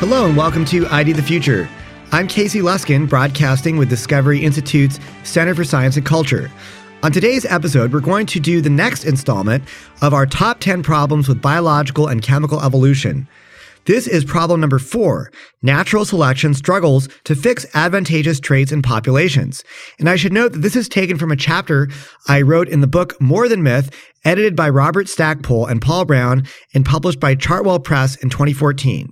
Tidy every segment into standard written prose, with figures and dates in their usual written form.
Hello and welcome to ID the Future. I'm Casey Luskin, broadcasting with Discovery Institute's Center for Science and Culture. On today's episode, we're going to do the next installment of our top 10 problems with biological and chemical evolution. This is problem number 4. Natural selection struggles to fix advantageous traits in populations. And I should note that this is taken from a chapter I wrote in the book More Than Myth, edited by Robert Stackpole and Paul Brown and published by Chartwell Press in 2014.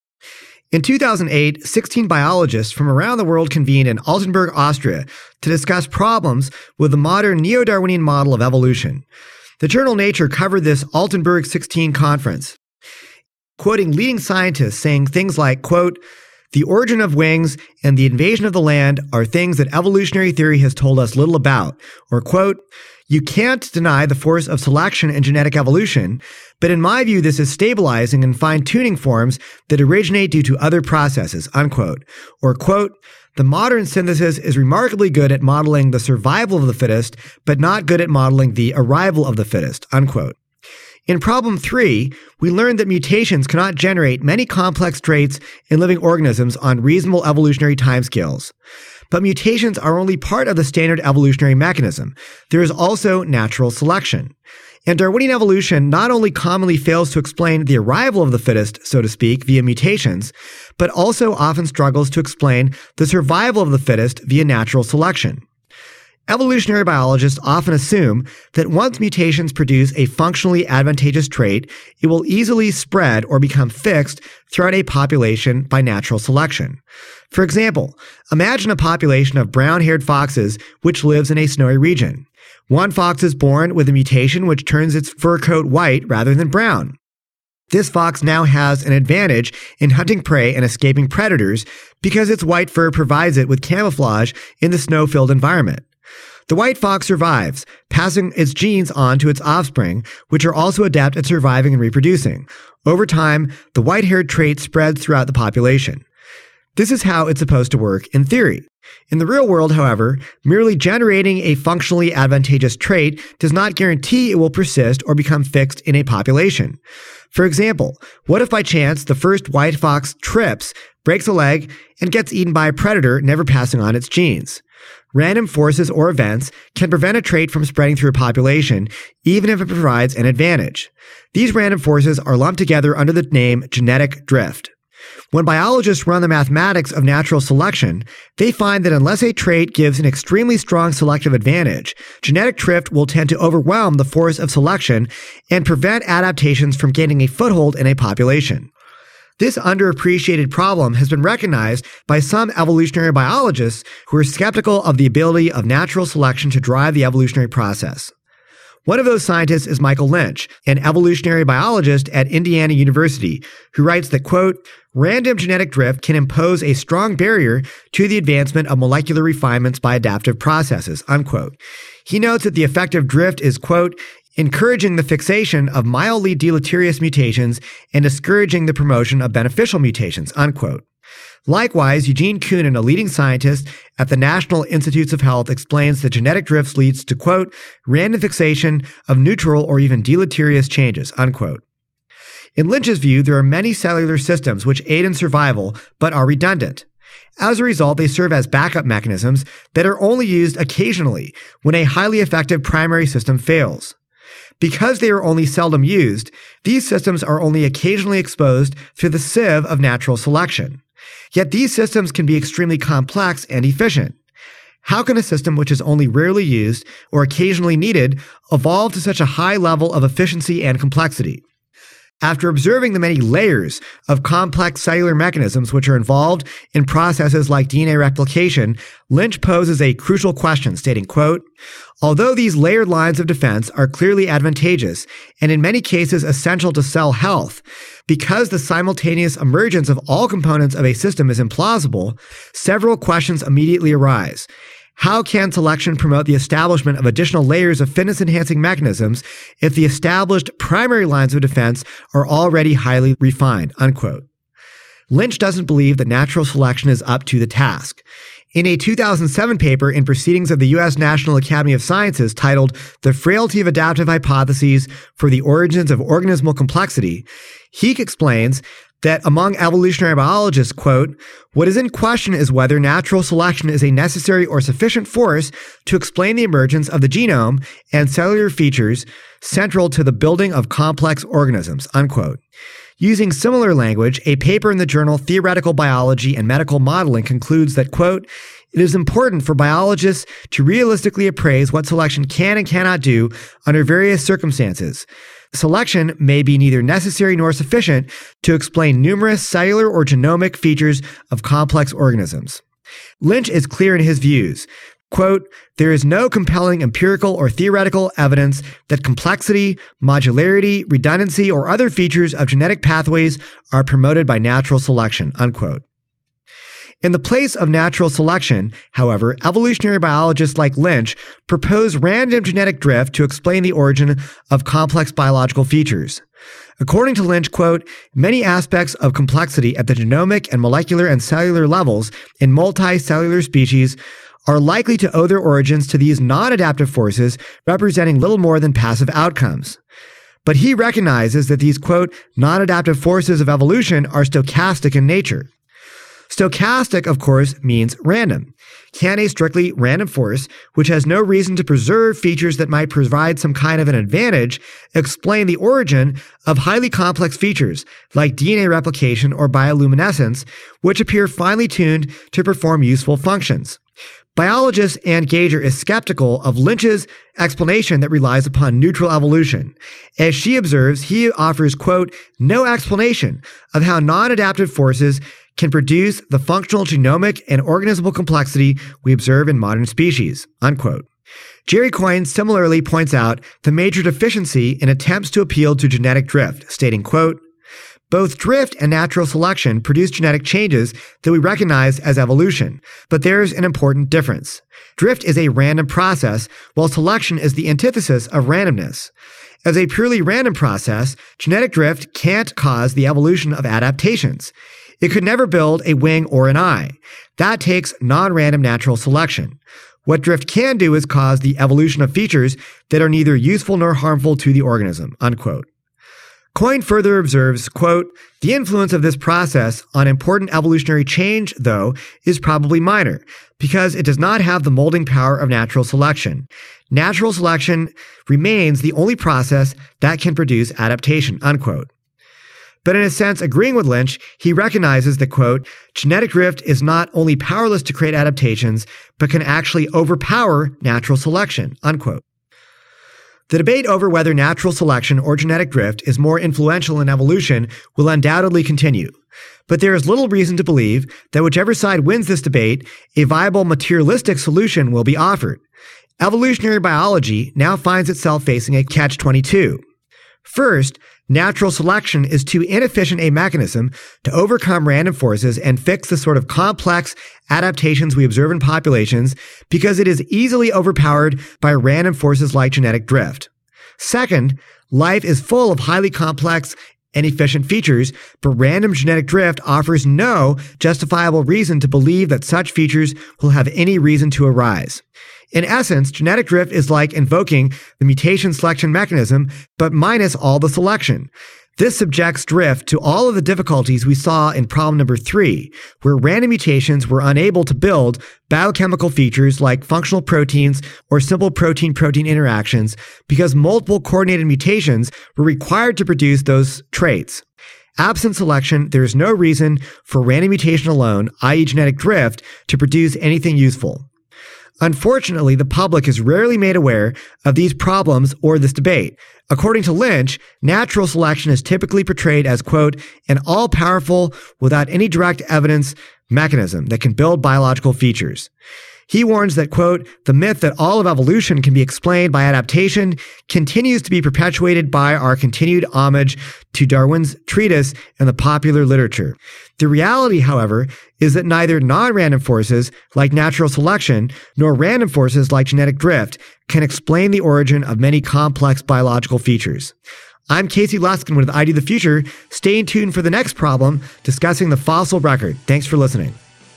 In 2008, 16 biologists from around the world convened in Altenburg, Austria, to discuss problems with the modern neo-Darwinian model of evolution. The journal Nature covered this Altenburg 16 conference, quoting leading scientists saying things like, quote, "The origin of wings and the invasion of the land are things that evolutionary theory has told us little about," or, quote, "You can't deny the force of selection in genetic evolution, but in my view, this is stabilizing and fine-tuning forms that originate due to other processes," unquote. Or, quote, "The modern synthesis is remarkably good at modeling the survival of the fittest, but not good at modeling the arrival of the fittest," unquote. In problem 3, we learned that mutations cannot generate many complex traits in living organisms on reasonable evolutionary timescales. But mutations are only part of the standard evolutionary mechanism. There is also natural selection. And Darwinian evolution not only commonly fails to explain the arrival of the fittest, so to speak, via mutations, but also often struggles to explain the survival of the fittest via natural selection. Evolutionary biologists often assume that once mutations produce a functionally advantageous trait, it will easily spread or become fixed throughout a population by natural selection. For example, imagine a population of brown-haired foxes which lives in a snowy region. One fox is born with a mutation which turns its fur coat white rather than brown. This fox now has an advantage in hunting prey and escaping predators because its white fur provides it with camouflage in the snow-filled environment. The white fox survives, passing its genes on to its offspring, which are also adept at surviving and reproducing. Over time, the white-haired trait spreads throughout the population. This is how it's supposed to work in theory. In the real world, however, merely generating a functionally advantageous trait does not guarantee it will persist or become fixed in a population. For example, what if by chance the first white fox trips, breaks a leg, and gets eaten by a predator, never passing on its genes? Random forces or events can prevent a trait from spreading through a population, even if it provides an advantage. These random forces are lumped together under the name genetic drift. When biologists run the mathematics of natural selection, they find that unless a trait gives an extremely strong selective advantage, genetic drift will tend to overwhelm the force of selection and prevent adaptations from gaining a foothold in a population. This underappreciated problem has been recognized by some evolutionary biologists who are skeptical of the ability of natural selection to drive the evolutionary process. One of those scientists is Michael Lynch, an evolutionary biologist at Indiana University, who writes that, quote, "Random genetic drift can impose a strong barrier to the advancement of molecular refinements by adaptive processes," unquote. He notes that the effect of drift is, quote, "encouraging the fixation of mildly deleterious mutations and discouraging the promotion of beneficial mutations," unquote. Likewise, Eugene Koonin, a leading scientist at the National Institutes of Health, explains that genetic drift leads to, quote, "random fixation of neutral or even deleterious changes," unquote. In Lynch's view, there are many cellular systems which aid in survival but are redundant. As a result, they serve as backup mechanisms that are only used occasionally when a highly effective primary system fails. Because they are only seldom used, these systems are only occasionally exposed through the sieve of natural selection. Yet these systems can be extremely complex and efficient. How can a system which is only rarely used or occasionally needed evolve to such a high level of efficiency and complexity? After observing the many layers of complex cellular mechanisms which are involved in processes like DNA replication, Lynch poses a crucial question, stating, quote, "Although these layered lines of defense are clearly advantageous and in many cases essential to cell health, because the simultaneous emergence of all components of a system is implausible, several questions immediately arise. How can selection promote the establishment of additional layers of fitness-enhancing mechanisms if the established primary lines of defense are already highly refined?" Unquote. Lynch doesn't believe that natural selection is up to the task. In a 2007 paper in Proceedings of the U.S. National Academy of Sciences titled "The Frailty of Adaptive Hypotheses for the Origins of Organismal Complexity," he explains that among evolutionary biologists, quote, "What is in question is whether natural selection is a necessary or sufficient force to explain the emergence of the genome and cellular features central to the building of complex organisms," unquote. Using similar language, a paper in the journal Theoretical Biology and Medical Modeling concludes that, quote, "It is important for biologists to realistically appraise what selection can and cannot do under various circumstances. Selection may be neither necessary nor sufficient to explain numerous cellular or genomic features of complex organisms." Lynch is clear in his views. Quote, "There is no compelling empirical or theoretical evidence that complexity, modularity, redundancy, or other features of genetic pathways are promoted by natural selection," unquote. In the place of natural selection, however, evolutionary biologists like Lynch propose random genetic drift to explain the origin of complex biological features. According to Lynch, quote, "Many aspects of complexity at the genomic and molecular and cellular levels in multicellular species are likely to owe their origins to these non-adaptive forces representing little more than passive outcomes." But he recognizes that these, quote, "non-adaptive forces of evolution are stochastic in nature." Stochastic, of course, means random. Can a strictly random force, which has no reason to preserve features that might provide some kind of an advantage, explain the origin of highly complex features like DNA replication or bioluminescence, which appear finely tuned to perform useful functions? Biologist Anne Gauger is skeptical of Lynch's explanation that relies upon neutral evolution. As she observes, he offers, quote, "no explanation of how non-adaptive forces can produce the functional genomic and organismal complexity we observe in modern species," unquote. Jerry Coyne similarly points out the major deficiency in attempts to appeal to genetic drift, stating, quote, "Both drift and natural selection produce genetic changes that we recognize as evolution, but there's an important difference. Drift is a random process, while selection is the antithesis of randomness. As a purely random process, genetic drift can't cause the evolution of adaptations. It could never build a wing or an eye. That takes non-random natural selection. What drift can do is cause the evolution of features that are neither useful nor harmful to the organism," unquote. Coyne further observes, quote, "The influence of this process on important evolutionary change, though, is probably minor, because it does not have the molding power of natural selection. Natural selection remains the only process that can produce adaptation," unquote. But in a sense, agreeing with Lynch, he recognizes that, quote, "genetic drift is not only powerless to create adaptations, but can actually overpower natural selection," unquote. The debate over whether natural selection or genetic drift is more influential in evolution will undoubtedly continue. But there is little reason to believe that whichever side wins this debate, a viable materialistic solution will be offered. Evolutionary biology now finds itself facing a catch-22. First, natural selection is too inefficient a mechanism to overcome random forces and fix the sort of complex adaptations we observe in populations because it is easily overpowered by random forces like genetic drift. Second, life is full of highly complex and efficient features, but random genetic drift offers no justifiable reason to believe that such features will have any reason to arise. In essence, genetic drift is like invoking the mutation selection mechanism, but minus all the selection. This subjects drift to all of the difficulties we saw in problem number 3, where random mutations were unable to build biochemical features like functional proteins or simple protein-protein interactions because multiple coordinated mutations were required to produce those traits. Absent selection, there is no reason for random mutation alone, i.e. genetic drift, to produce anything useful. Unfortunately, the public is rarely made aware of these problems or this debate. According to Lynch, natural selection is typically portrayed as, quote, "an all-powerful, without any direct evidence mechanism that can build biological features." He warns that, quote, "the myth that all of evolution can be explained by adaptation continues to be perpetuated by our continued homage to Darwin's treatise in the popular literature. The reality, however, is that neither non-random forces like natural selection nor random forces like genetic drift can explain the origin of many complex biological features." I'm Casey Luskin with ID the Future. Stay tuned for the next problem discussing the fossil record. Thanks for listening.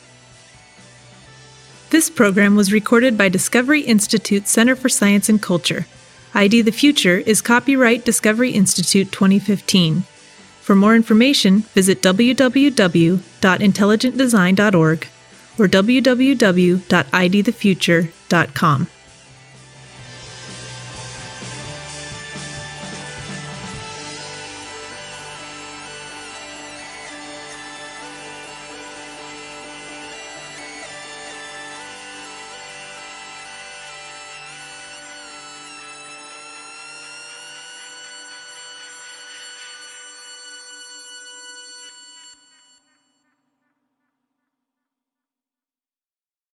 This program was recorded by Discovery Institute Center for Science and Culture. ID the Future is copyright Discovery Institute 2015. For more information, visit www.intelligentdesign.org or www.idthefuture.com.